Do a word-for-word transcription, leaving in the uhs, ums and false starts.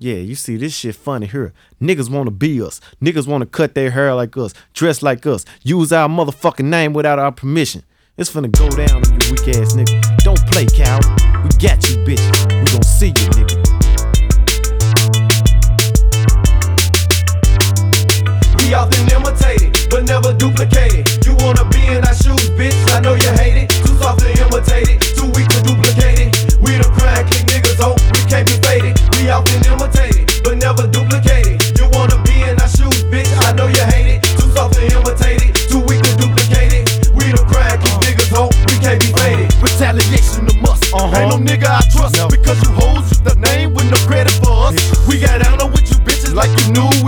Yeah, you see this shit funny here. Niggas wanna be us. Niggas wanna cut their hair like us, dress like us, use our motherfucking name without our permission. It's finna go down on you weak ass nigga. Don't play, coward. We got you, bitch. We gon' see you, nigga. We often imitate it, but never duplicate it. You wanna be in our shoes, bitch, I know you hate it. Too soft to imitate it, too weak to duplicate it. We the crime click niggas, hope we can't be faded. We often imitate it, but never duplicate it. You wanna be in our shoes, bitch, I know you hate it. Too soft to imitate it, too weak to duplicate it. We the crime click niggas, hope we can't be faded. Retaliation a must, uh-huh. Ain't no nigga I trust, no. Because you hoes use the name with no credit for us. We got down with you bitches like you knew